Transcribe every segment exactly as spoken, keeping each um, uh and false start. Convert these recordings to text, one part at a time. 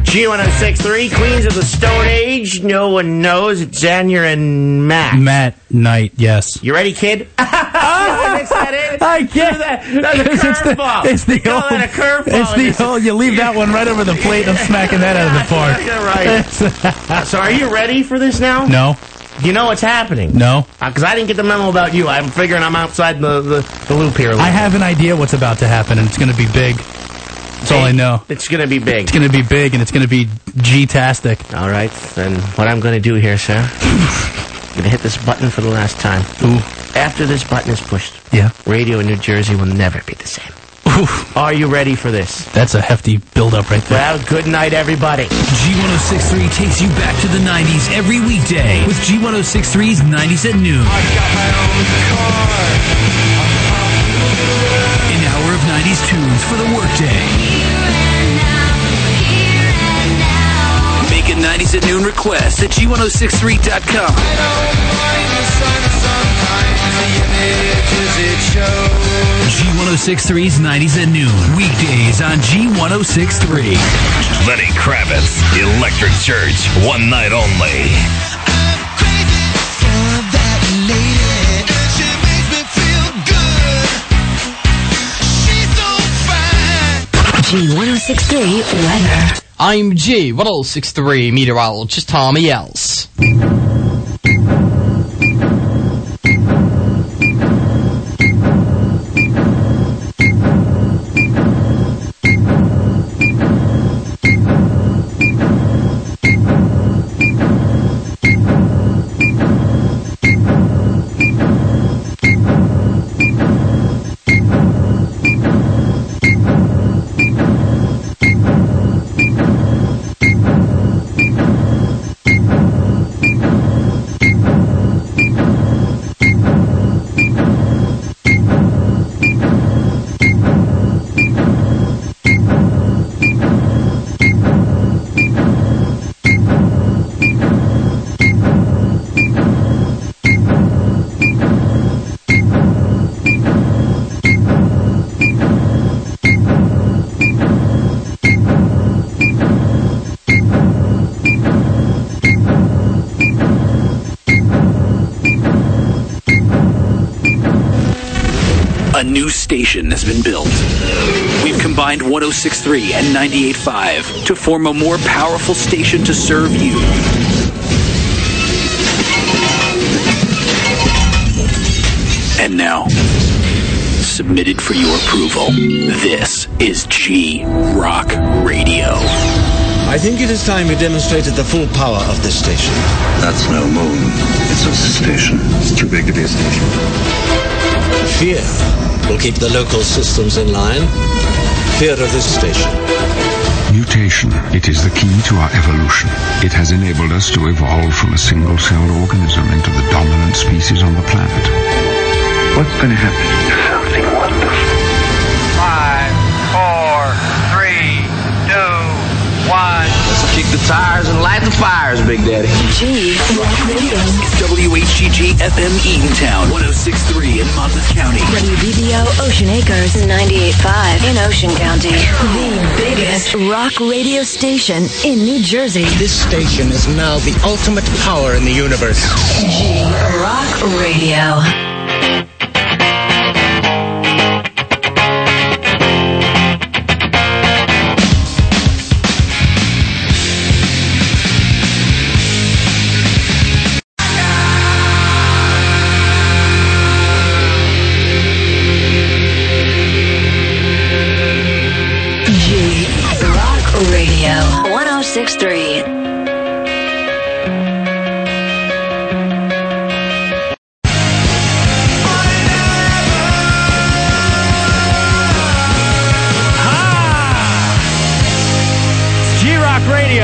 G one oh six point three, Queens of the Stone Age. No one knows. It's Xander and Matt. Matt Knight, yes. You ready, kid? I mix that in. I can't. That, that's a curveball. It's the, it's the call old. that a curveball. It's the old. You leave that one right over the plate. I'm smacking that out of the park. Yeah, right. So, are you ready for this now? No. Do you know what's happening? No. Because uh, I didn't get the memo about you. I'm figuring I'm outside the, the, the loop here. I have an idea what's about to happen, and it's going to be big. That's all I know. It's going to be big. It's going to be big, and it's going to be G-tastic. All right. Then what I'm going to do here, sir, I'm going to hit this button for the last time. Ooh. After this button is pushed, yeah, radio in New Jersey will never be the same. Oof. Are you ready for this? That's a hefty build-up right there. Well, good night, everybody. G one oh six point three takes you back to the nineties every weekday with G one oh six point three's nineties at noon. I've got my own car. An hour of nineties tunes for the workday. Make a nineties at noon request at G one oh six point three dot com. I don't mind the sun sometimes. The images it shows. G one oh six point three's nineties at noon. Weekdays on G one oh six point three. Lenny Kravitz, Electric Church, one night only. I'm crazy for that lady. And she makes me feel good. She's so fine. G one oh six point three weather. I'm G one oh six point three meteorologist Tommy Els. A new station has been built. We've combined one oh six point three and ninety-eight point five to form a more powerful station to serve you. And now, submitted for your approval, this is G Rock Radio. I think it is time we demonstrated the full power of this station. That's no moon. It's a station. It's too big to be a station. Fear will keep the local systems in line. Fear of this station. Mutation. It is the key to our evolution. It has enabled us to evolve from a single-celled organism into the dominant species on the planet. What's going to happen? Something wonderful. Five, four, three, two, one. Let's kick the tires and light the fires, Big Daddy. G Rock Radio. W H G G F M Eatontown, one oh six point three in Monmouth County. W B B O Ocean Acres, ninety-eight point five in Ocean County. The biggest rock radio station in New Jersey. This station is now the ultimate power in the universe. G Rock Radio. one oh six point three. G-Rock Radio.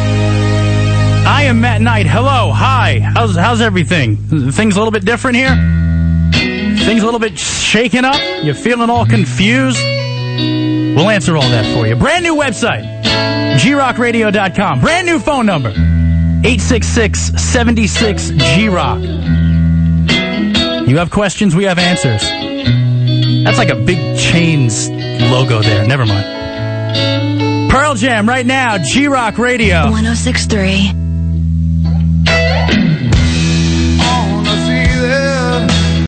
I am Matt Knight. Hello. Hi. How's how's everything? Things a little bit different here? Things a little bit shaken up? You feeling all confused? We'll answer all that for you. Brand new website, G rock radio dot com. Brand new phone number, eight six six, seven six, G rock. You have questions, we have answers. That's like a big Chains logo there. Never mind. Pearl Jam right now, G-Rock Radio. one oh six point three